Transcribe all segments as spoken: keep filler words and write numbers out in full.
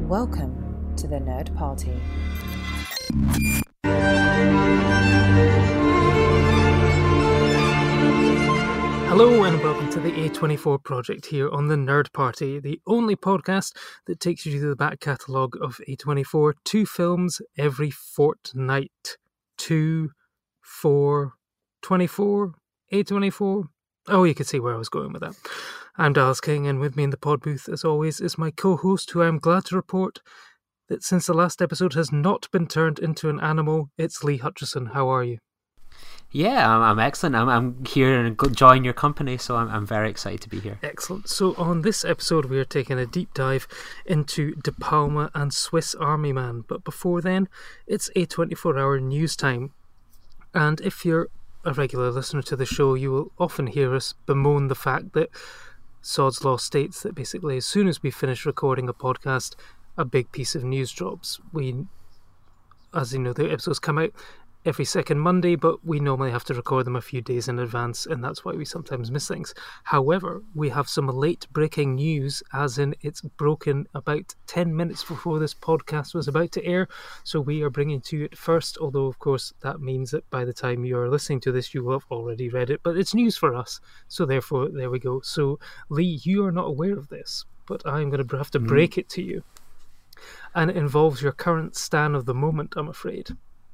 Welcome to the Nerd Party. Hello and welcome to the A twenty-four Project here on the Nerd Party, the only podcast that takes you to the back catalogue of A twenty-four, two films every fortnight. Two, four, twenty-four, A twenty-four. Oh, you can see where I was going with that. I'm Dallas King, and with me in the pod booth, as always, is my co-host, who I'm glad to report that since the last episode has not been turned into an animal, it's Lee Hutchison. How are you? Yeah, I'm, I'm excellent. I'm, I'm here and enjoying your company, so I'm, I'm very excited to be here. Excellent. So on this episode, we are taking a deep dive into De Palma and Swiss Army Man. But before then, it's a twenty-four hour news time. And if you're a regular listener to the show, you will often hear us bemoan the fact that Sod's Law states that basically as soon as we finish recording a podcast, a big piece of news drops. We, as you know, the episodes come out every second Monday, but we normally have to record them a few days in advance, and that's why we sometimes miss things. However, we have some late breaking news, as in it's broken about ten minutes before this podcast was about to air, so we are bringing to you it first, although of course that means that by the time you are listening to this you will have already read it, but it's news for us, so therefore there we go. So Lee, you are not aware of this, but I'm going to have to break mm. it to you, and it involves your current stan of the moment, I'm afraid.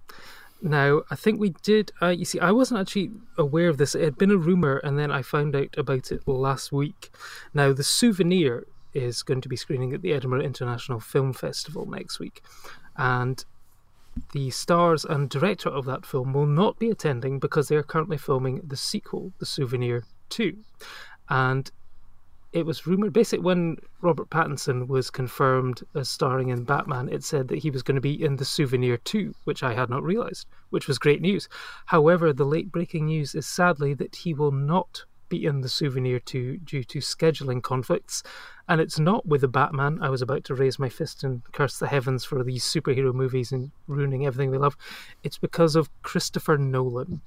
Now, I think we did, uh, you see, I wasn't actually aware of this. It had been a rumour, and then I found out about it last week. Now, The Souvenir is going to be screening at the Edinburgh International Film Festival next week, and the stars and director of that film will not be attending because they are currently filming the sequel, The Souvenir two. And it was rumoured, basically when Robert Pattinson was confirmed as starring in Batman, it said that he was going to be in The Souvenir two, which I had not realised, which was great news. However, the late breaking news is sadly that he will not be in The Souvenir two due to scheduling conflicts. And it's not with the Batman. I was about to raise my fist and curse the heavens for these superhero movies and ruining everything we love. It's because of Christopher Nolan,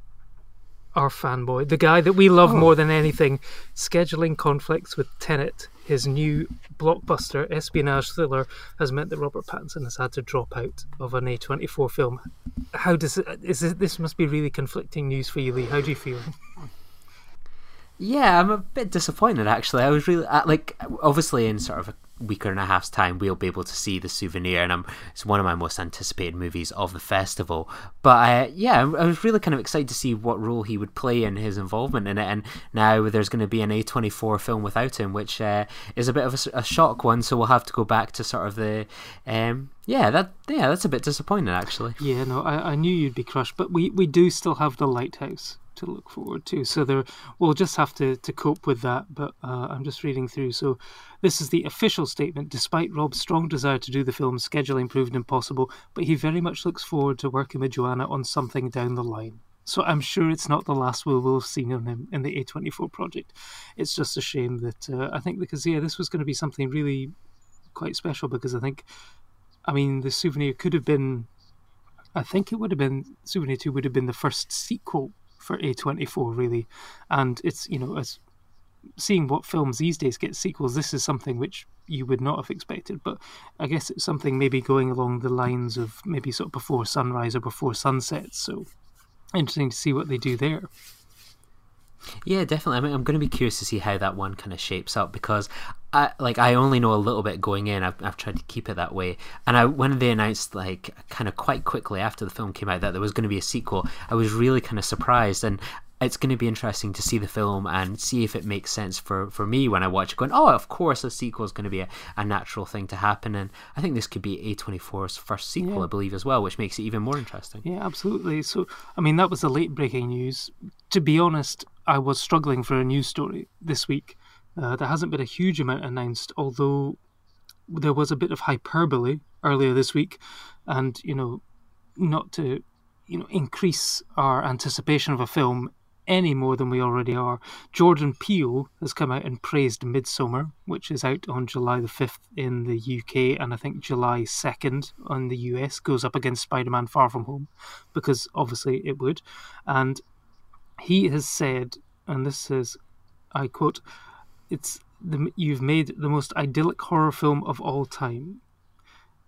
our fanboy, the guy that we love oh. more than anything, scheduling conflicts with Tenet, his new blockbuster espionage thriller, has meant that Robert Pattinson has had to drop out of an A twenty-four film. How does it, is this, this must be really conflicting news for you, Lee. How do you feel? Yeah, I'm a bit disappointed actually. I was really like, obviously in sort of a week and a half's time we'll be able to see The Souvenir, and I'm, it's one of my most anticipated movies of the festival. But I, yeah, I was really kind of excited to see what role he would play in his involvement in it. And now there's going to be an A twenty-four film without him, which uh, is a bit of a, a shock one. So we'll have to go back to sort of the. Um, yeah, that yeah, that's a bit disappointing actually. Yeah, no, I, I knew you'd be crushed, but we, we do still have The Lighthouse to look forward to, so there we'll just have to, to cope with that. But uh, I'm just reading through, so this is the official statement. Despite Rob's strong desire to do the film, scheduling proved impossible, but he very much looks forward to working with Joanna on something down the line. So I'm sure it's not the last we will have seen on him in the A twenty-four project. It's just a shame that uh, I think because yeah this was going to be something really quite special, because I think I mean The Souvenir could have been I think it would have been Souvenir two would have been the first sequel for A twenty-four, really. And it's, you know, as seeing what films these days get sequels, this is something which you would not have expected, but I guess it's something maybe going along the lines of maybe sort of Before Sunrise or Before Sunset, so interesting to see what they do there. Yeah, definitely. I mean, I'm going to be curious to see how that one kind of shapes up, because I like I only know a little bit going in. I've I've tried to keep it that way. And I when they announced like kind of quite quickly after the film came out that there was going to be a sequel, I was really kind of surprised. And it's going to be interesting to see the film and see if it makes sense for, for me when I watch it, going, oh, of course a sequel is going to be a, a natural thing to happen. And I think this could be A twenty-four's first sequel, yeah. I believe, as well, which makes it even more interesting. Yeah, absolutely. So, I mean, that was the late breaking news. To be honest, I was struggling for a news story this week. Uh, there hasn't been a huge amount announced, although there was a bit of hyperbole earlier this week. And, you know, not to, you know, increase our anticipation of a film any more than we already are, Jordan Peele has come out and praised Midsommar, which is out on July the fifth in the U K, and I think July second on the U S, goes up against Spider-Man Far From Home, because obviously it would. And he has said, and this is, I quote, "It's the, you've made the most idyllic horror film of all time.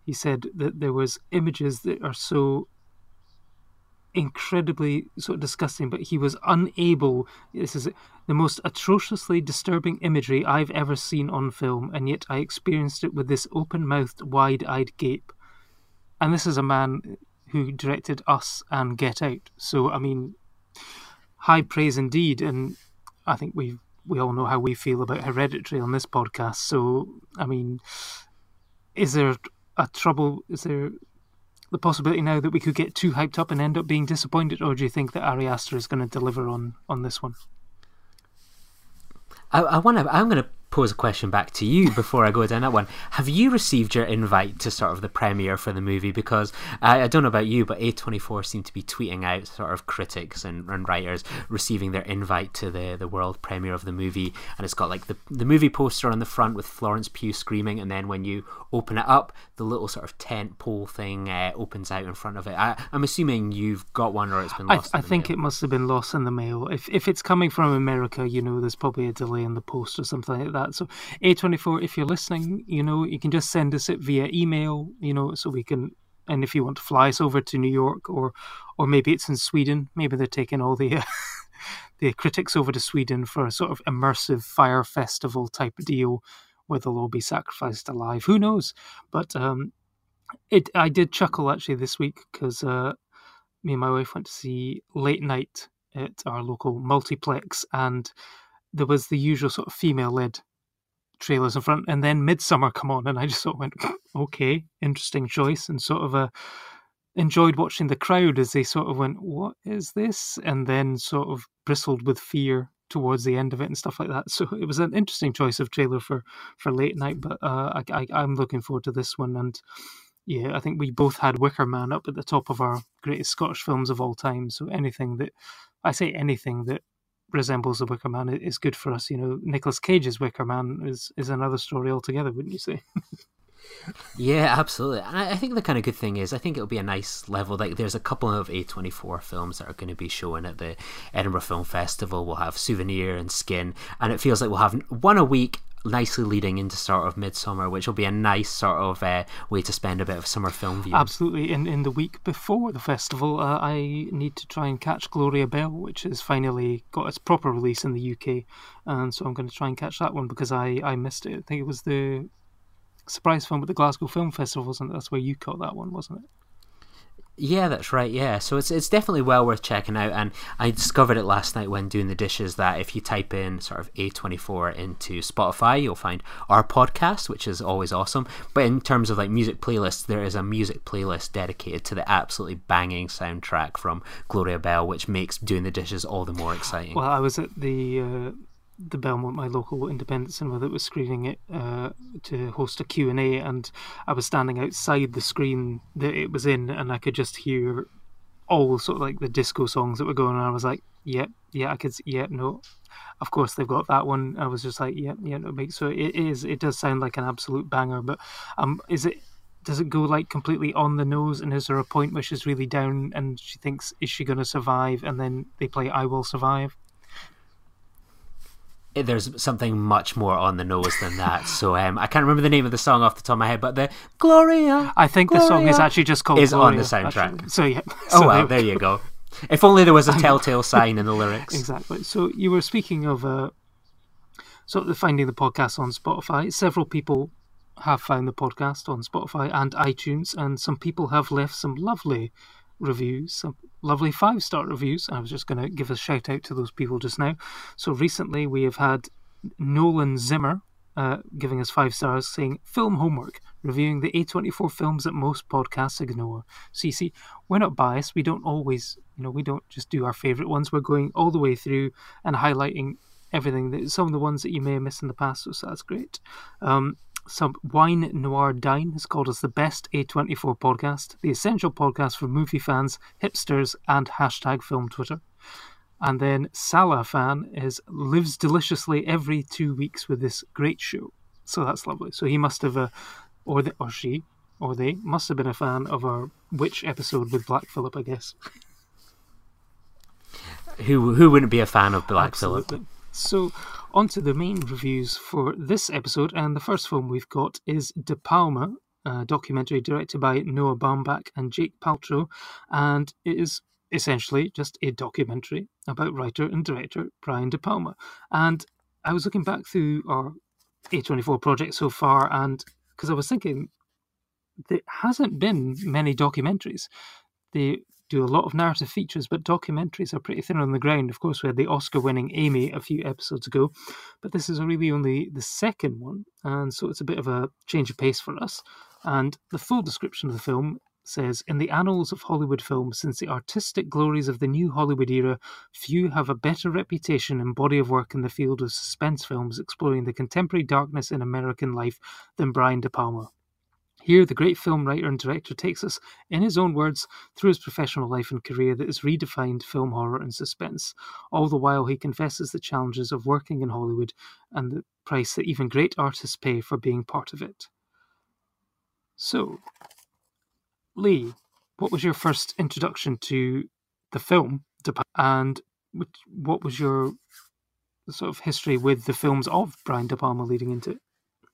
he said that there was images that are so incredibly sort of disgusting, but he was unable. This is the most atrociously disturbing imagery I've ever seen on film, and yet I experienced it with this open-mouthed, wide-eyed gape. And this is a man who directed Us and Get Out. So, I mean, high praise indeed. And I think we we all know how we feel about Hereditary on this podcast. So, I mean, is there a trouble? Is there the possibility now that we could get too hyped up and end up being disappointed, or do you think that Ari Aster is going to deliver on on this one? I, I want to. I'm going to pose a question back to you before I go down that one. Have you received your invite to sort of the premiere for the movie? Because I, I don't know about you, but A twenty-four seem to be tweeting out sort of critics and, and writers receiving their invite to the, the world premiere of the movie, and it's got like the, the movie poster on the front with Florence Pugh screaming, and then when you open it up, the little sort of tent pole thing uh, opens out in front of it. I, I'm assuming you've got one, or it's been lost. I, in I the think mail. it must have been lost in the mail. If if it's coming from America, you know, there's probably a delay in the post or something like that. So A twenty-four, if you're listening, you know, you can just send us it via email, you know, so we can, and if you want to fly us over to New York, or or maybe it's in Sweden, maybe they're taking all the uh, the critics over to Sweden for a sort of immersive fire festival type deal where they'll all be sacrificed alive. Who knows? But um, it I did chuckle actually this week because uh, me and my wife went to see Late Night at our local multiplex, and there was the usual sort of female-led trailers in front, and then Midsummer come on, and I just sort of went, okay, interesting choice, and sort of uh, enjoyed watching the crowd as they sort of went, what is this? And then sort of bristled with fear towards the end of it and stuff like that. So it was an interesting choice of trailer for, for Late Night, but uh, I, I, I'm looking forward to this one. And yeah, I think we both had Wicker Man up at the top of our greatest Scottish films of all time, so anything that, I say anything that resembles the Wicker Man is good for us. You know, Nicolas Cage's Wicker Man is, is another story altogether, wouldn't you say? Yeah, absolutely. And I, I think the kind of good thing is, I think it'll be a nice level. Like, there's a couple of A twenty-four films that are going to be showing at the Edinburgh Film Festival. We'll have Souvenir and Skin, and it feels like we'll have one a week, nicely leading into sort of Midsummer, which will be a nice sort of uh, way to spend a bit of summer film viewing. Absolutely. In in the week before the festival, uh, I need to try and catch Gloria Bell, which has finally got its proper release in the U K, and so I'm going to try and catch that one because I, I missed it. I think it was the surprise film at the Glasgow Film Festival, wasn't it? That's where you caught that one, wasn't it? Yeah, that's right, yeah. So it's it's definitely well worth checking out, and I discovered it last night when doing the dishes that if you type in sort of A twenty-four into Spotify, you'll find our podcast, which is always awesome. But in terms of like music playlists, there is a music playlist dedicated to the absolutely banging soundtrack from Gloria Bell, which makes doing the dishes all the more exciting. Well, I was at the uh, the Belmont, my local independent cinema that was screening it uh, to host a Q and A, and I was standing outside the screen that it was in, and I could just hear all sort of like the disco songs that were going on. I was like, yep, yeah, yeah, I could see, yeah, no, of course they've got that one. I was just like, yeah, yeah, no, makes so it is. It does sound like an absolute banger, but um, is it? Does it go like completely on the nose? And is there a point where she's really down and she thinks, is she going to survive? And then they play "I Will Survive." There's something much more on the nose than that. So um, I can't remember the name of the song off the top of my head, but the Gloria. I think Gloria the song is actually just called is Gloria, on the soundtrack. Actually. So yeah. Oh so well, there you go. If only there was a telltale sign in the lyrics. Exactly. So you were speaking of uh, sort of finding the podcast on Spotify. Several people have found the podcast on Spotify and iTunes, and some people have left some lovely reviews, some lovely five-star reviews. I was just going to give a shout out to those people just now. So recently we have had Nolan Zimmer uh, giving us five stars, saying film homework, reviewing the A twenty-four films that most podcasts ignore. So you see, we're not biased. We don't always, you know, we don't just do our favourite ones. We're going all the way through and highlighting everything, that some of the ones that you may have missed in the past, so that's great. Um, Some Wine Noir Dine has called us the best A twenty-four podcast, the essential podcast for movie fans, hipsters, and hashtag film Twitter. And then Salah Fan is lives deliciously every two weeks with this great show. So that's lovely. So he must have, uh, or the, or she, or they must have been a fan of our Witch episode with Black Phillip, I guess. Who who wouldn't be a fan of Black Absolutely. Phillip? So, on to the main reviews for this episode, and the first film we've got is De Palma, a documentary directed by Noah Baumbach and Jake Paltrow, and it is essentially just a documentary about writer and director Brian De Palma. And I was looking back through our A twenty-four project so far, and because I was thinking there hasn't been many documentaries. They do a lot of narrative features, but documentaries are pretty thin on the ground. Of course, we had the Oscar-winning Amy a few episodes ago, but this is really only the second one, and so it's a bit of a change of pace for us. And the full description of the film says, in the annals of Hollywood film, since the artistic glories of the new Hollywood era, few have a better reputation and body of work in the field of suspense films exploring the contemporary darkness in American life than Brian De Palma. Here, the great film writer and director takes us, in his own words, through his professional life and career that has redefined film horror and suspense. All the while, he confesses the challenges of working in Hollywood and the price that even great artists pay for being part of it. So, Lee, what was your first introduction to the film, and what was your sort of history with the films of Brian De Palma leading into it?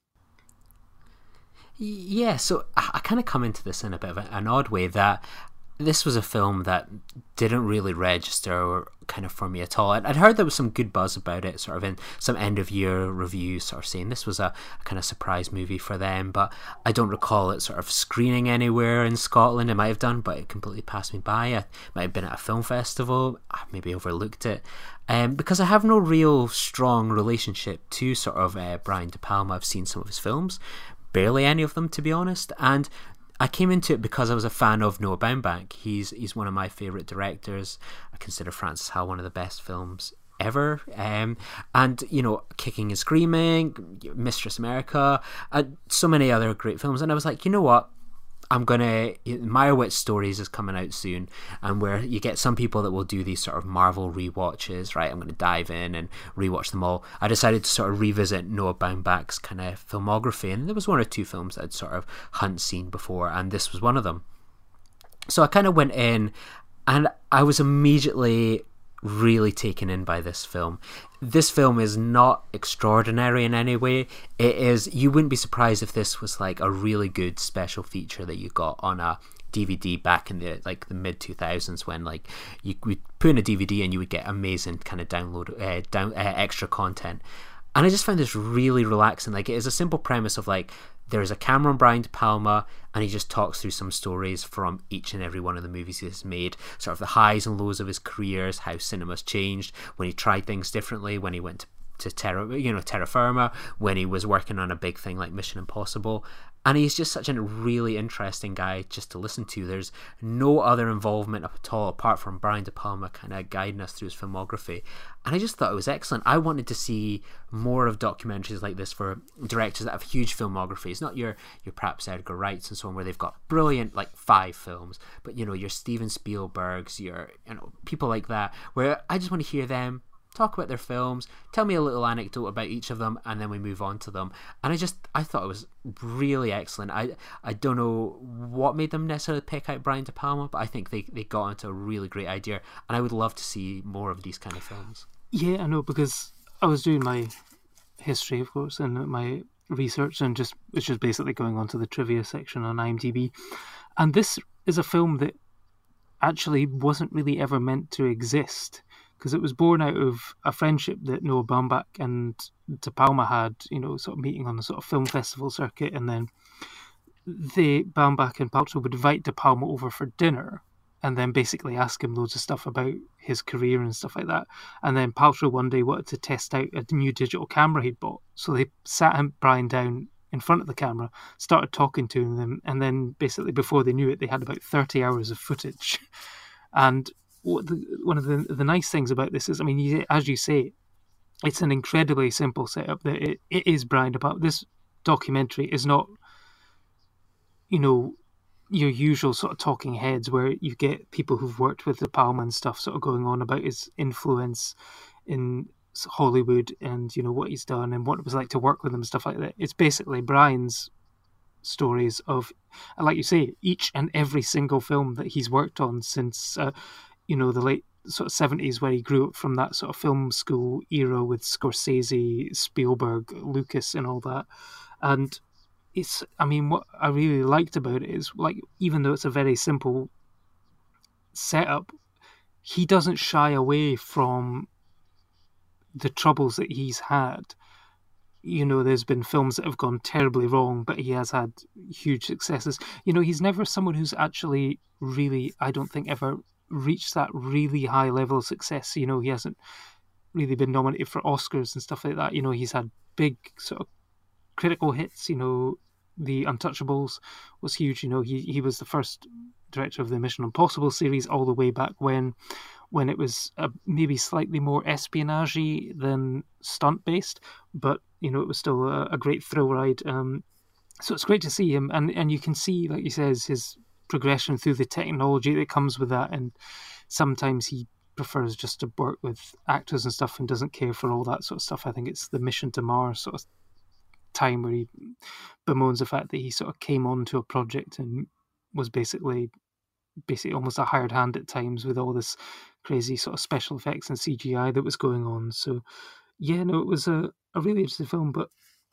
Yeah, so I, I kind of come into this in a bit of an odd way, that this was a film that didn't really register kind of for me at all. I'd, I'd heard there was some good buzz about it, sort of in some end-of-year reviews, sort of saying this was a, a kind of surprise movie for them, but I don't recall it sort of screening anywhere in Scotland. It might have done, but it completely passed me by. I might have been at a film festival, I maybe overlooked it, um, because I have no real strong relationship to sort of uh, Brian De Palma. I've seen some of his films, barely any of them, to be honest, and I came into it because I was a fan of Noah Baumbach. He's he's one of my favourite directors. I consider Francis Ha one of the best films ever. Um, and, you know, Kicking and Screaming, Mistress America, uh, so many other great films. And I was like, you know what? I'm going to... Meyerowitz Stories is coming out soon, and where you get some people that will do these sort of Marvel rewatches, right? I'm going to dive in and rewatch them all. I decided to sort of revisit Noah Baumbach's kind of filmography, and there was one or two films that I'd sort of hadn't seen before, and this was one of them. So I kind of went in, and I was immediately really taken in by this film. This film is not extraordinary in any way. It is, you wouldn't be surprised if this was like a really good special feature that you got on a D V D back in the like the mid two thousands, when like you would put in a D V D and you would get amazing kind of download uh, down uh, extra content. And I just found this really relaxing. Like, it is a simple premise of like, there is a camera on Brian De Palma, and he just talks through some stories from each and every one of the movies he's made, sort of the highs and lows of his careers, how cinema's changed, when he tried things differently, when he went to to terra, you know, terra firma, when he was working on a big thing like Mission Impossible. And he's just such a really interesting guy just to listen to. There's no other involvement at all apart from Brian De Palma kind of guiding us through his filmography. And I just thought it was excellent. I wanted to see more of documentaries like this for directors that have huge filmographies, not your your perhaps Edgar Wrights and so on, where they've got brilliant like five films, but you know, your Steven Spielbergs, your, you know, people like that, where I just want to hear them talk about their films, tell me a little anecdote about each of them, and then we move on to them. And I just, I thought it was really excellent. I I don't know what made them necessarily pick out Brian De Palma, but I think they, they got into a really great idea, and I would love to see more of these kind of films. Yeah, I know, because I was doing my history, of course, and my research, and just which is basically going on to the trivia section on IMDb. And this is a film that actually wasn't really ever meant to exist, because it was born out of a friendship that Noah Baumbach and De Palma had, you know, sort of meeting on the sort of film festival circuit, and then they, Baumbach and Paltrow, would invite De Palma over for dinner, and then basically ask him loads of stuff about his career and stuff like that. And then Paltrow one day wanted to test out a new digital camera he'd bought, so they sat him, Brian down in front of the camera, started talking to them, and then basically before they knew it, they had about thirty hours of footage. And what the, one of the the nice things about this is, I mean, you, as you say, it's an incredibly simple setup. That it, it is Brian De Palma. This documentary is not, you know, your usual sort of talking heads where you get people who've worked with De Palma and stuff sort of going on about his influence in Hollywood and, you know, what he's done and what it was like to work with him and stuff like that. It's basically Brian's stories of, like you say, each and every single film that he's worked on since, uh, you know, the late sort of seventies, where he grew up from that sort of film school era with Scorsese, Spielberg, Lucas and all that. And it's, I mean, what I really liked about it is, like, even though it's a very simple setup, he doesn't shy away from the troubles that he's had. You know, there's been films that have gone terribly wrong, but he has had huge successes. You know, he's never someone who's actually really, I don't think, ever reached that really high level of success. You know, he hasn't really been nominated for Oscars and stuff like that. You know, he's had big sort of critical hits. You know, The Untouchables was huge. You know, he, he was the first director of the Mission Impossible series all the way back when, when it was uh, maybe slightly more espionage-y than stunt-based, but, you know, it was still a, a great thrill ride. Um, so it's great to see him, and, and you can see, like he says, his progression through the technology that comes with that, and sometimes he prefers just to work with actors and stuff and doesn't care for all that sort of stuff. I think it's the Mission to Mars sort of time where he bemoans the fact that he sort of came onto a project and was basically basically almost a hired hand at times with all this crazy sort of special effects and C G I that was going on. So yeah, no, it was a, a really interesting film, but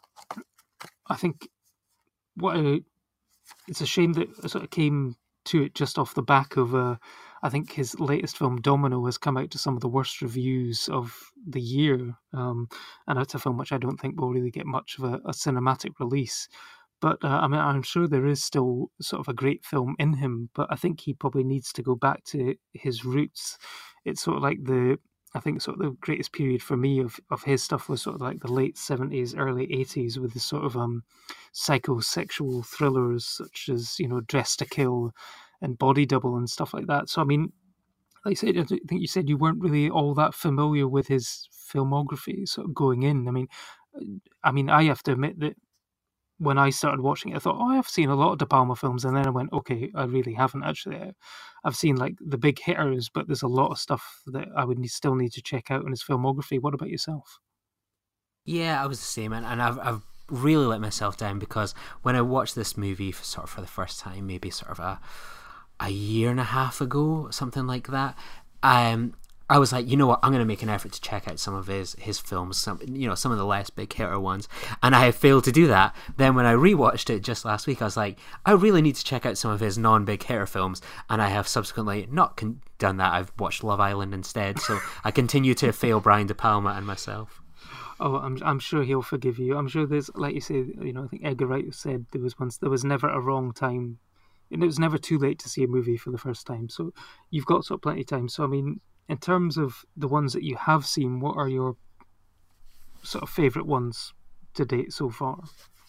I think what I, it's a shame that it sort of came to it just off the back of uh, I think his latest film Domino has come out to some of the worst reviews of the year, um, and it's a film which I don't think will really get much of a, a cinematic release. But uh, I mean, I'm sure there is still sort of a great film in him, but I think he probably needs to go back to his roots. It's sort of like the, I think sort of the greatest period for me of, of his stuff was sort of like the late seventies, early eighties, with the sort of um, psychosexual thrillers such as, you know, Dress to Kill and Body Double and stuff like that. So I mean, like I said, I think you said you weren't really all that familiar with his filmography sort of going in. I mean, I mean, I have to admit that when I started watching it, I thought, oh, I've seen a lot of De Palma films, and then I went, okay, I really haven't actually. I've seen like the big hitters, but there's a lot of stuff that I would need, still need to check out in his filmography. What about yourself? Yeah, I was the same, and, and I've I've really let myself down because when I watched this movie for, sort of for the first time, maybe sort of a a year and a half ago, something like that, um. I was like, you know what, I'm going to make an effort to check out some of his, his films, some you know, some of the less big hitter ones, and I have failed to do that. Then when I rewatched it just last week, I was like, I really need to check out some of his non-big hitter films, and I have subsequently not con- done that. I've watched Love Island instead, so I continue to fail Brian De Palma and myself. Oh, I'm I'm sure he'll forgive you. I'm sure there's, like you say, you know, I think Edgar Wright said there was once there was never a wrong time, and it was never too late to see a movie for the first time. So you've got sort of plenty of time. So I mean, in terms of the ones that you have seen, what are your sort of favourite ones to date so far?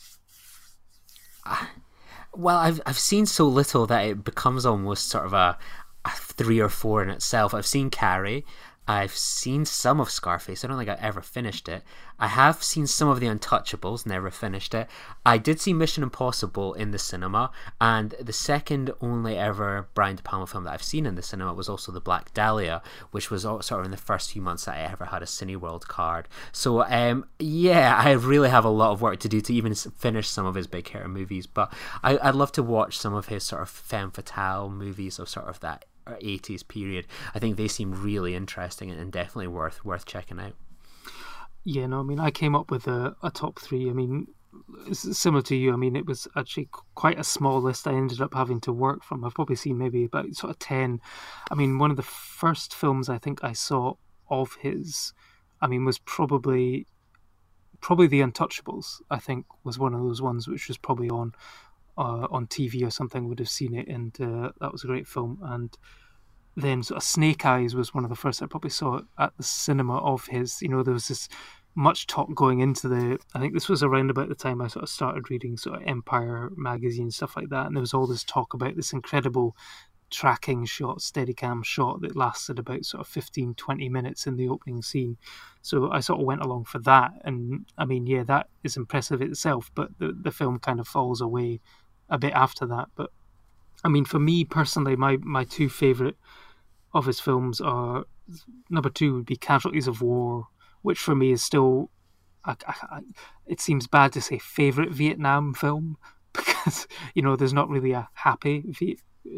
Uh, well, I've I've seen so little that it becomes almost sort of a, a three or four in itself. I've seen Carrie. I've seen some of Scarface. I don't think I ever finished it. I have seen some of The Untouchables, never finished it. I did see Mission Impossible in the cinema, and the second only ever Brian De Palma film that I've seen in the cinema was also The Black Dahlia, which was sort of in the first few months that I ever had a Cineworld card. So, um, yeah, I really have a lot of work to do to even finish some of his big hero movies, but I, I'd love to watch some of his sort of femme fatale movies of sort of that eighties period. I think they seem really interesting and definitely worth worth checking out. Yeah, no, I mean, I came up with a, a top three. I mean, it's similar to you. I mean, it was actually quite a small list I ended up having to work from. I've probably seen maybe about sort of ten. I mean, one of the first films I think I saw of his, I mean, was probably probably The Untouchables. I think was one of those ones which was probably on uh, on T V or something. Would have seen it, and uh, that was a great film. And then sort of Snake Eyes was one of the first I probably saw at the cinema of his. You know, there was this much talk going into the, I think this was around about the time I sort of started reading sort of Empire magazine and stuff like that, and there was all this talk about this incredible tracking shot, Steadicam shot that lasted about sort of fifteen, twenty minutes in the opening scene. So I sort of went along for that, and I mean, yeah, that is impressive itself, but the, the film kind of falls away a bit after that. But I mean, for me personally, my, my two favourite of his films are, number two would be Casualties of War, which for me is still, I, I, it seems bad to say favourite Vietnam film, because, you know, there's not really a happy Viet,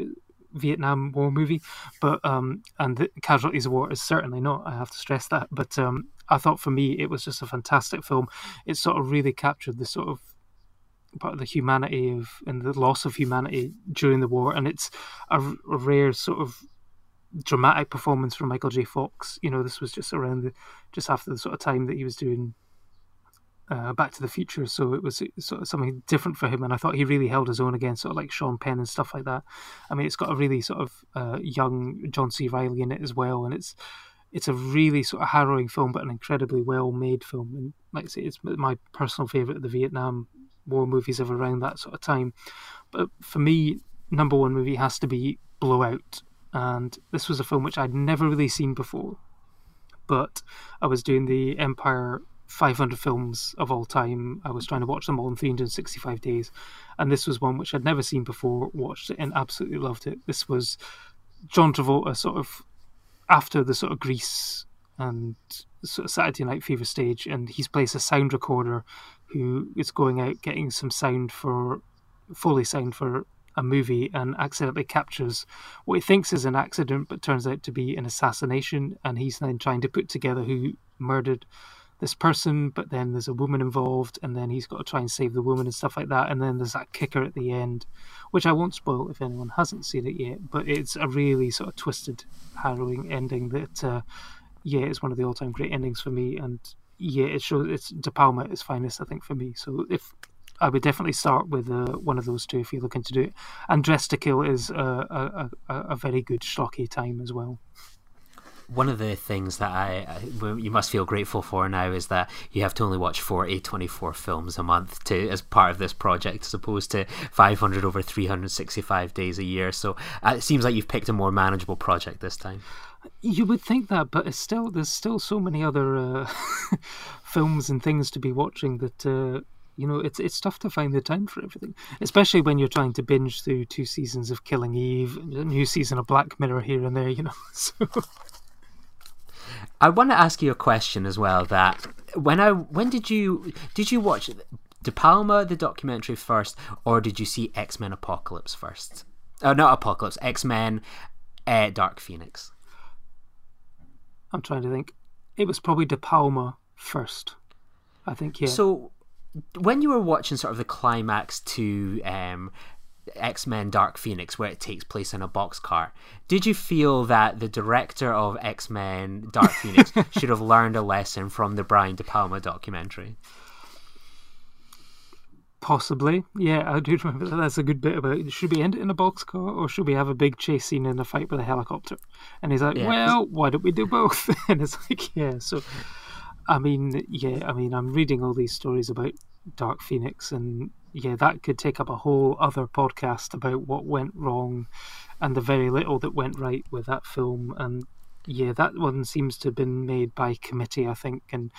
Vietnam War movie, but um, and the Casualties of War is certainly not, I have to stress that, but um, I thought for me it was just a fantastic film. It sort of really captured the sort of about the humanity of and the loss of humanity during the war, and it's a, a rare sort of dramatic performance from Michael J. Fox. You know, this was just around the just after the sort of time that he was doing uh, Back to the Future, so it was sort of something different for him, and I thought he really held his own against sort of like Sean Penn and stuff like that. I mean, it's got a really sort of uh, young John C. Reilly in it as well, and it's it's a really sort of harrowing film, but an incredibly well made film. And like I say, it's my personal favourite of the Vietnam War movies of around that sort of time. But for me, number one movie has to be Blowout. And this was a film which I'd never really seen before, but I was doing the Empire five hundred films of all time. I was trying to watch them all in three hundred sixty-five days, and this was one which I'd never seen before, watched it and absolutely loved it. This was John Travolta sort of after the sort of Grease and sort of Saturday Night Fever stage, and he's plays a sound recorder who is going out getting some sound for, Foley sound for a movie, and accidentally captures what he thinks is an accident but turns out to be an assassination, and he's then trying to put together who murdered this person, but then there's a woman involved, and then he's got to try and save the woman and stuff like that, and then there's that kicker at the end, which I won't spoil if anyone hasn't seen it yet, but it's a really sort of twisted, harrowing ending that uh, yeah, it's one of the all-time great endings for me, and yeah, it shows it's De Palma at its finest, I think, for me. So if I would definitely start with uh, one of those two if you're looking to do it. And Dressed to Kill is a, a, a, a very good schlocky time as well. One of the things that I, I you must feel grateful for now is that you have to only watch four A twenty-four films a month to as part of this project, as opposed to five hundred over three hundred sixty-five days a year. So uh, it seems like you've picked a more manageable project this time. You would think that, but it's still there's still so many other uh, films and things to be watching that. Uh, You know, it's it's tough to find the time for everything, especially when you're trying to binge through two seasons of Killing Eve, a new season of Black Mirror here and there, you know. So. I want to ask you a question as well. That when I when did you did you watch De Palma the documentary first, or did you see X-Men Apocalypse first? Oh, not Apocalypse, X-Men uh, Dark Phoenix. I'm trying to think. It was probably De Palma first, I think. Yeah. So. When you were watching sort of the climax to um, X-Men Dark Phoenix, where it takes place in a boxcar, did you feel that the director of X-Men Dark Phoenix should have learned a lesson from the Brian De Palma documentary? Possibly, yeah, I do remember that. That's a good bit about it. Should we end it in a boxcar, or should we have a big chase scene and a fight with a helicopter? And he's like, yeah. Well, why don't we do both? And it's like, yeah, so... I mean, yeah, I mean, I'm reading all these stories about Dark Phoenix, and yeah, that could take up a whole other podcast about what went wrong and the very little that went right with that film. And yeah, that one seems to have been made by committee, I think, and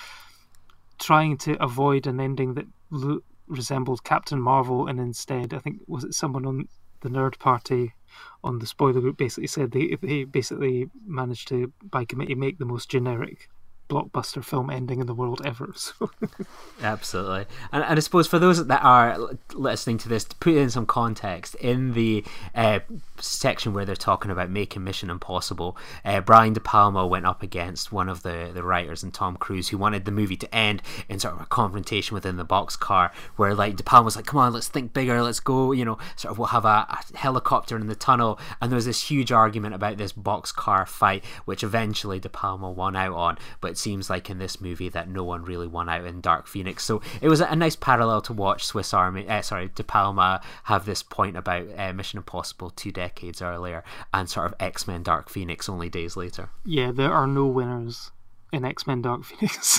trying to avoid an ending that lo- resembled Captain Marvel, and instead, I think, was it someone on the Nerd Party on the spoiler group basically said they they basically managed to, by committee, make the most generic blockbuster film ending in the world ever. So. Absolutely. And, and I suppose for those that are listening to this, to put in some context, in the uh, section where they're talking about making Mission Impossible, uh, Brian De Palma went up against one of the, the writers, and Tom Cruise, who wanted the movie to end in sort of a confrontation within the boxcar, where like De Palma was like, come on, let's think bigger, let's go, you know, sort of we'll have a, a helicopter in the tunnel. And there was this huge argument about this boxcar fight, which eventually De Palma won out on, but it seems like in this movie that no one really won out in Dark Phoenix. So it was a nice parallel to watch Swiss Army, uh, sorry, De Palma have this point about uh, Mission Impossible two decades earlier, and sort of X-Men Dark Phoenix only days later. Yeah, there are no winners in X-Men Dark Phoenix.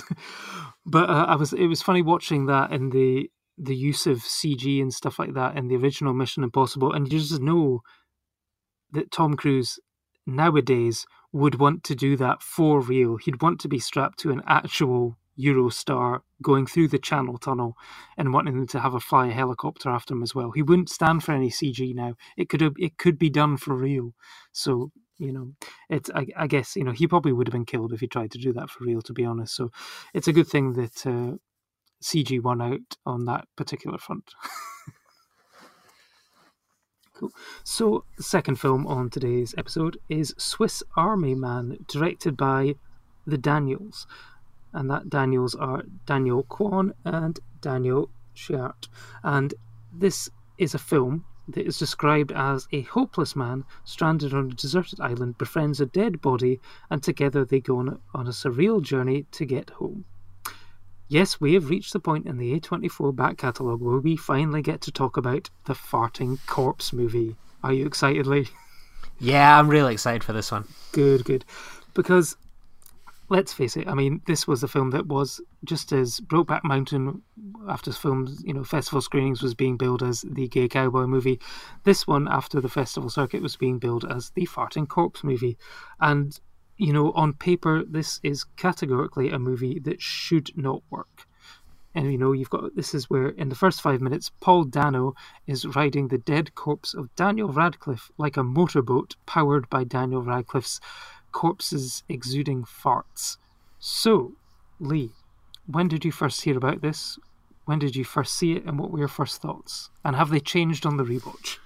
But uh, I was it was funny watching that in the the use of C G and stuff like that in the original Mission Impossible, and you just know that Tom Cruise nowadays would want to do that for real. He'd want to be strapped to an actual Eurostar going through the Channel Tunnel and wanting them to have a fly a helicopter after him as well. He wouldn't stand for any C G now. It could have, it could be done for real. So, you know, it's I, I guess, you know, he probably would have been killed if he tried to do that for real, to be honest. So it's a good thing that uh, C G won out on that particular front. Cool. So, the second film on today's episode is Swiss Army Man, directed by the Daniels. And that Daniels are Daniel Kwan and Daniel Chiart. And this is a film that is described as a hopeless man stranded on a deserted island befriends a dead body, and together they go on a, on a surreal journey to get home. Yes, we have reached the point in the A twenty-four back catalogue where we finally get to talk about the Farting Corpse movie. Are you excited, Lee? Yeah, I'm really excited for this one. Good, good. Because, let's face it, I mean, this was the film that was, just as Brokeback Mountain, after films, you know, festival screenings, was being billed as the gay cowboy movie, this one, after the festival circuit, was being billed as the Farting Corpse movie. And, you know, on paper, this is categorically a movie that should not work. And, you know, you've got, this is where, in the first five minutes, Paul Dano is riding the dead corpse of Daniel Radcliffe like a motorboat powered by Daniel Radcliffe's corpses exuding farts. So, Lee, when did you first hear about this? When did you first see it, and what were your first thoughts? And have they changed on the rewatch?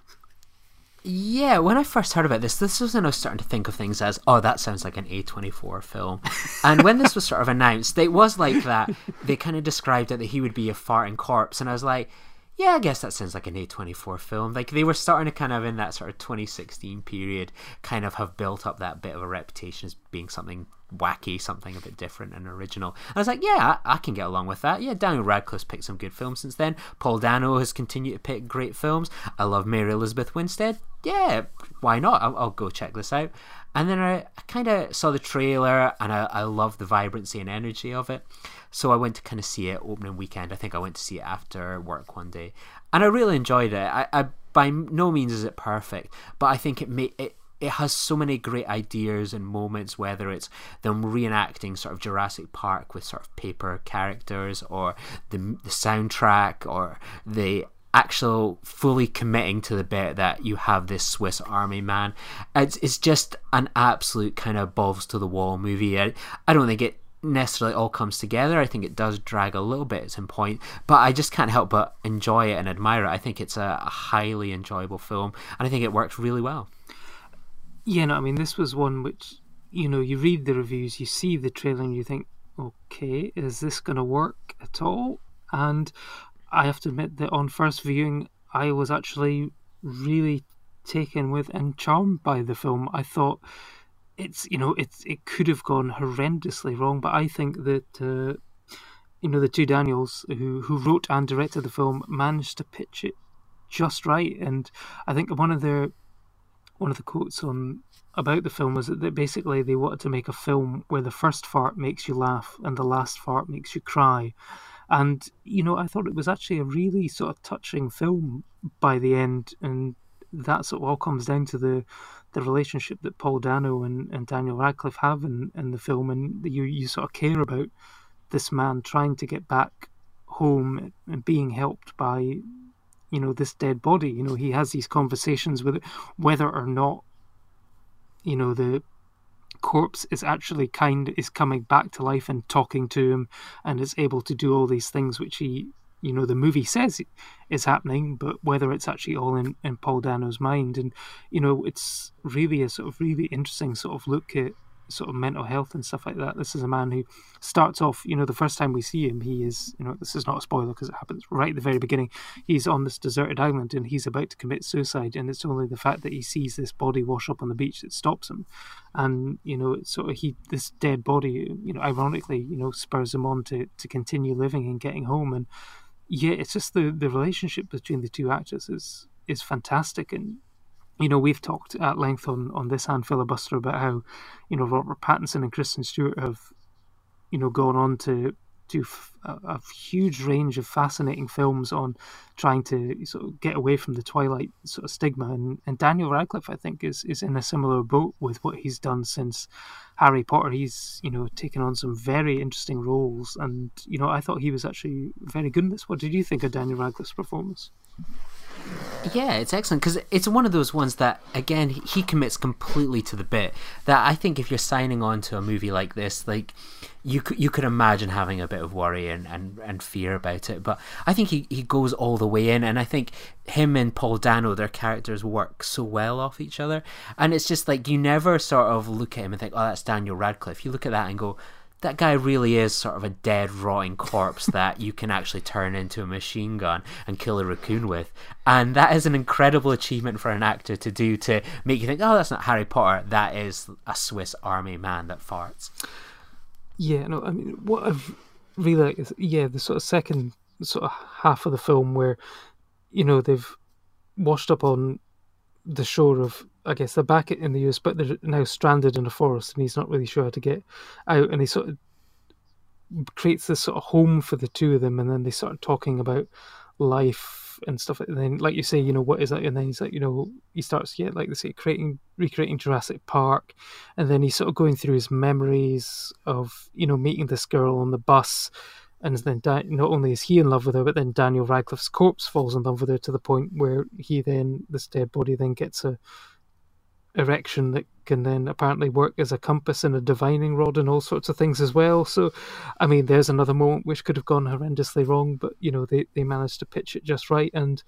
Yeah, when I first heard about this, this was when I was starting to think of things as, oh, that sounds like an A twenty-four film. And when this was sort of announced, it was like that. They kind of described it that he would be a farting corpse, and I was like, yeah, I guess that sounds like an A twenty-four film. Like, they were starting to kind of, in that sort of twenty sixteen period, kind of have built up that bit of a reputation as being something wacky, something a bit different and original. And I was like, yeah, I, I can get along with that. Yeah, Daniel Radcliffe's picked some good films since then. Paul Dano has continued to pick great films. I love Mary Elizabeth Winstead. Yeah, why not? I'll, I'll go check this out. And then I, I kind of saw the trailer, and I, I love the vibrancy and energy of it. So I went to kind of see it opening weekend. I think I went to see it after work one day, and I really enjoyed it. I, I by no means is it perfect, but I think it may it. It has so many great ideas and moments, whether it's them reenacting sort of Jurassic Park with sort of paper characters, or the the soundtrack, or the actual fully committing to the bit that you have this Swiss Army man. It's it's just an absolute kind of balls to the wall movie. I, I don't think it necessarily all comes together. I think it does drag a little bit at some point, but I just can't help but enjoy it and admire it. I think it's a, a highly enjoyable film, and I think it works really well. Yeah, no, I mean, this was one which, you know, you read the reviews, you see the trailer, and you think, okay, is this going to work at all? And I have to admit that on first viewing, I was actually really taken with and charmed by the film. I thought it's, you know, it's it could have gone horrendously wrong, but I think that, uh, you know, the two Daniels who, who wrote and directed the film managed to pitch it just right. And I think one of their One of the quotes on about the film was that they basically they wanted to make a film where the first fart makes you laugh and the last fart makes you cry. And, you know, I thought it was actually a really sort of touching film by the end, and that sort of all comes down to the the relationship that Paul Dano and, and Daniel Radcliffe have in, in the film, and you, you sort of care about this man trying to get back home and being helped by, you know, this dead body. You know, he has these conversations with it, whether or not, you know, the corpse is actually kind is coming back to life and talking to him and is able to do all these things which he, you know, the movie says is happening, but whether it's actually all in, in Paul Dano's mind. And, you know, it's really a sort of really interesting sort of look at sort of mental health and stuff like that. This is a man who starts off, you know, the first time we see him, he is, you know, this is not a spoiler because it happens right at the very beginning. He's on this deserted island and he's about to commit suicide, and it's only the fact that he sees this body wash up on the beach that stops him. And, you know, it's sort of he, this dead body, you know, ironically, you know, spurs him on to, to continue living and getting home. And yeah, it's just the, the relationship between the two actors is, is fantastic. And, you know, we've talked at length on, on this and Filibuster about how, you know, Robert Pattinson and Kristen Stewart have, you know, gone on to do a, a huge range of fascinating films on trying to sort of get away from the Twilight sort of stigma. And, and Daniel Radcliffe, I think, is, is in a similar boat with what he's done since Harry Potter. He's, you know, taken on some very interesting roles. And, you know, I thought he was actually very good in this. What did you think of Daniel Radcliffe's performance? Yeah, it's excellent because it's one of those ones that, again, he commits completely to the bit. That I think if you're signing on to a movie like this, like you could you could imagine having a bit of worry and, and, and fear about it. But I think he, he goes all the way in, and I think him and Paul Dano, their characters work so well off each other. And it's just like you never sort of look at him and think, oh, that's Daniel Radcliffe. You look at that and go, that guy really is sort of a dead, rotting corpse that you can actually turn into a machine gun and kill a raccoon with. And that is an incredible achievement for an actor to do, to make you think, oh, that's not Harry Potter, that is a Swiss Army man that farts. Yeah, no, I mean, what I've really liked is, yeah, the sort of second sort of half of the film where, you know, they've washed up on the shore of, I guess they're back in the U S, but they're now stranded in a forest, and he's not really sure how to get out. And he sort of creates this sort of home for the two of them, and then they start talking about life and stuff. And then, like you say, you know, what is that? And then he's like, you know, he starts, yeah, like they say, creating, recreating Jurassic Park, and then he's sort of going through his memories of, you know, meeting this girl on the bus. And then Dan- not only is he in love with her, but then Daniel Radcliffe's corpse falls in love with her to the point where he then, this dead body then gets a erection that can then apparently work as a compass and a divining rod and all sorts of things as well. So, I mean, there's another moment which could have gone horrendously wrong, but, you know, they, they managed to pitch it just right. And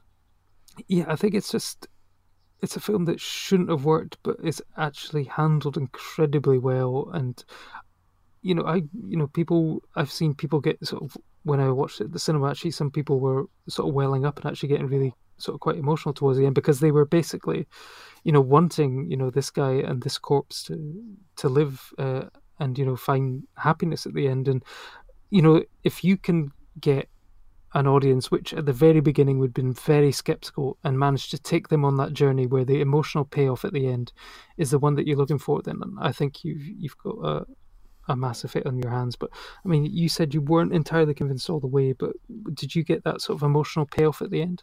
yeah, I think it's just, it's a film that shouldn't have worked, but it's actually handled incredibly well. And, you know, I, you know, people, I've seen people get sort of, when I watched it at the cinema, actually, some people were sort of welling up and actually getting really sort of quite emotional towards the end, because they were basically, you know, wanting, you know, this guy and this corpse to to live uh, and, you know, find happiness at the end. And, you know, if you can get an audience which at the very beginning would have been very skeptical and manage to take them on that journey where the emotional payoff at the end is the one that you're looking for, then I think you've you've got a, a massive hit on your hands. But I mean, you said you weren't entirely convinced all the way, but did you get that sort of emotional payoff at the end?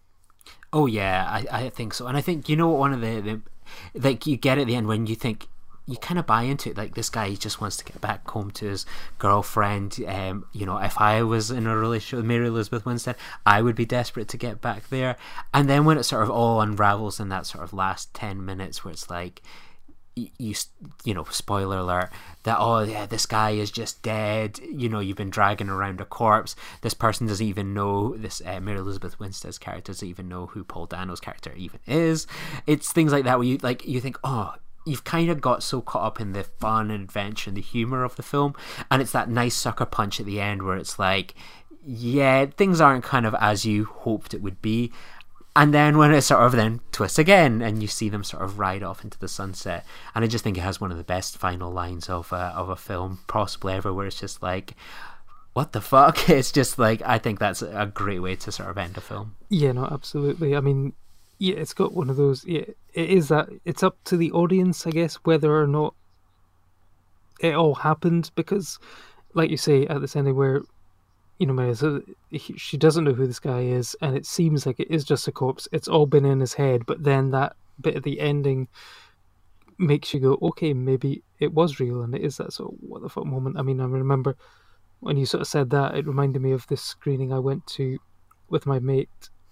Oh yeah, I, I think so. And I think, you know, one of the, the like you get at the end when you think, you kind of buy into it, like this guy, he just wants to get back home to his girlfriend. Um, you know, if I was in a relationship with Mary Elizabeth Winstead, I would be desperate to get back there. And then when it sort of all unravels in that sort of last ten minutes where it's like, you you know, spoiler alert, that, oh yeah, this guy is just dead, you know, you've been dragging around a corpse, this person doesn't even know, this uh, Mary Elizabeth Winstead's character doesn't even know who Paul Dano's character even is. It's things like that where you like you think, oh, you've kind of got so caught up in the fun and adventure and the humor of the film, and it's that nice sucker punch at the end where it's like, yeah, things aren't kind of as you hoped it would be. And then when it sort of then twists again, and you see them sort of ride off into the sunset, and I just think it has one of the best final lines of a, of a film possibly ever, where it's just like, what the fuck? It's just like, I think that's a great way to sort of end a film. Yeah, no, absolutely. I mean, yeah, it's got one of those, yeah, it is that, it's up to the audience, I guess, whether or not it all happened, because, like you say, at this ending where, you know, Mary, so she doesn't know who this guy is, and it seems like it is just a corpse. It's all been in his head, but then that bit at the ending makes you go, okay, maybe it was real, and it is that sort of what the fuck moment. I mean, I remember when you sort of said that, it reminded me of this screening I went to with my mate.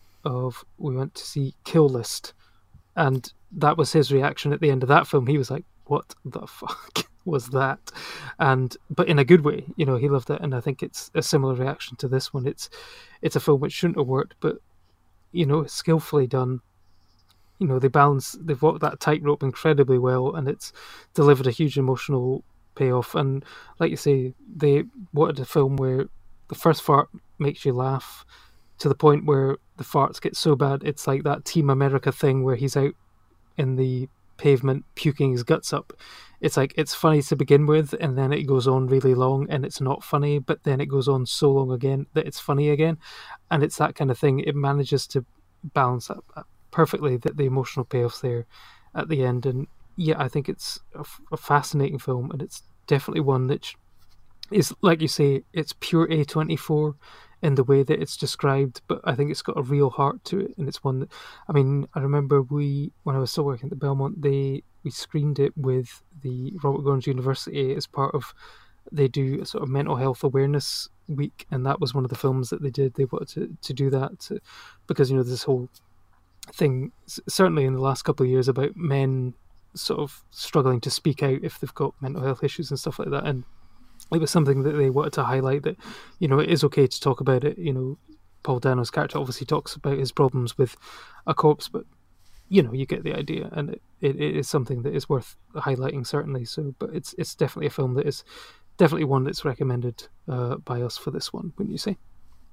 Of we went to see Kill List, and that was his reaction at the end of that film. He was like, "What the fuck was that?" And but in a good way, you know, he loved it, and I think it's a similar reaction to this one. It's it's a film which shouldn't have worked, but you know, it's skillfully done. You know, they balance, they've walked that tightrope incredibly well, and it's delivered a huge emotional payoff. And like you say, they wanted a film where the first fart makes you laugh to the point where the farts get so bad it's like that Team America thing where he's out in the pavement puking his guts up. It's like, it's funny to begin with, and then it goes on really long and it's not funny, but then it goes on so long again that it's funny again. And it's that kind of thing. It manages to balance that perfectly, that the emotional payoffs there at the end. And yeah, I think it's a, a fascinating film, and it's definitely one that is, like you say, it's pure A twenty-four in the way that it's described, but I think it's got a real heart to it, and it's one that, I mean, I remember we, when I was still working at the Belmont, they we screened it with the Robert Gordon's University as part of, they do a sort of mental health awareness week, and that was one of the films that they did. They wanted to, to do that to, because, you know, this whole thing, certainly in the last couple of years, about men sort of struggling to speak out if they've got mental health issues and stuff like that, and it was something that they wanted to highlight, that, you know, it is okay to talk about it. You know, Paul Dano's character obviously talks about his problems with a corpse, but, you know, you get the idea, and it, it, it is something that is worth highlighting, certainly. So, but it's it's definitely a film that is definitely one that's recommended uh, by us for this one, wouldn't you say?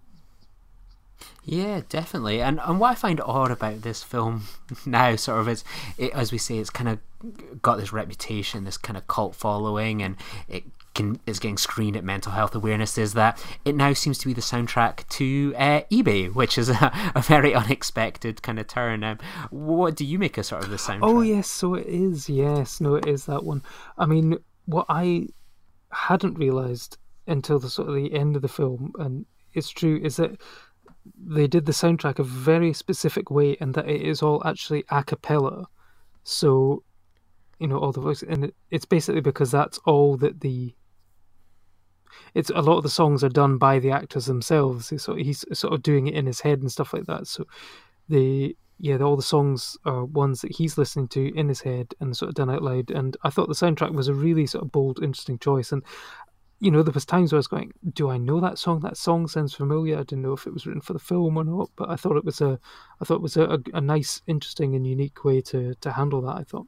Yeah, definitely. And and what I find odd about this film now, sort of, is, it, as we say, it's kind of got this reputation, this kind of cult following, and it can is getting screened at Mental Health Awareness, is that it now seems to be the soundtrack to uh, eBay, which is a, a very unexpected kind of turn. Um, what do you make of sort of the soundtrack? Oh, yes, so it is. Yes, no, it is that one. I mean, what I hadn't realised until the sort of the end of the film, and it's true, is that they did the soundtrack a very specific way, and that it is all actually a cappella. So, you know, all the voices, and it, it's basically because that's all that the. It's a lot of the songs are done by the actors themselves. So he's sort of doing it in his head and stuff like that. So, the yeah, all the songs are ones that he's listening to in his head and sort of done out loud. And I thought the soundtrack was a really sort of bold, interesting choice. And you know, there was times where I was going, do I know that song? That song sounds familiar. I didn't know if it was written for the film or not, but I thought it was a, I thought it was a, a nice, interesting, and unique way to, to handle that, I thought.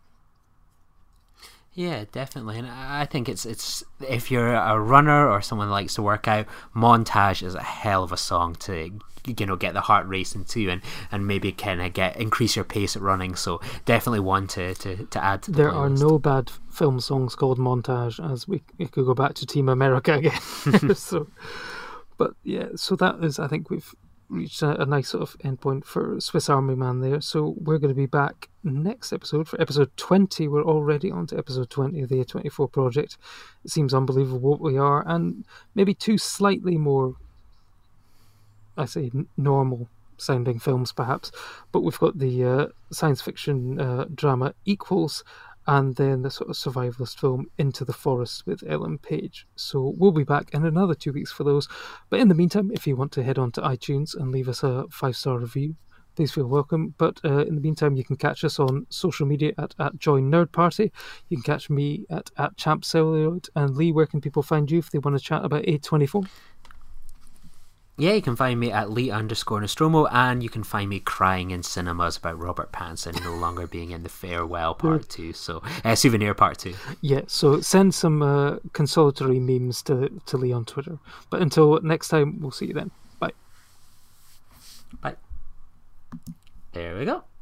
Yeah, definitely, and I think it's it's if you're a runner or someone who likes to work out, Montage is a hell of a song to, you know, get the heart racing to, and, and maybe kind of get increase your pace at running. So definitely one to, to, to add to the There playlist. are no bad film songs called Montage, as we, we could go back to Team America again. so, but yeah, so that is, I think we've reached a, a nice sort of endpoint for Swiss Army Man there. So we're going to be back next episode for episode twenty. We're already on to episode twenty of the A twenty-four project. It seems unbelievable what we are, and maybe two slightly more, I say, n- normal sounding films perhaps, but we've got the uh, science fiction uh, drama Equals, and then the sort of survivalist film Into the Forest with Ellen Page. So we'll be back in another two weeks for those. But in the meantime, if you want to head on to iTunes and leave us a five-star review, please feel welcome. But uh, in the meantime, you can catch us on social media at, at Join Nerd Party. You can catch me at, at Champ Celluloid. And Lee, where can people find you if they want to chat about A twenty-four? Yeah, you can find me at Lee underscore Nostromo, and you can find me crying in cinemas about Robert Pattinson no longer being in The Farewell Part two, so uh, Souvenir Part two. Yeah, so send some uh, consolatory memes to, to Lee on Twitter. But until next time, we'll see you then. Bye. Bye. There we go.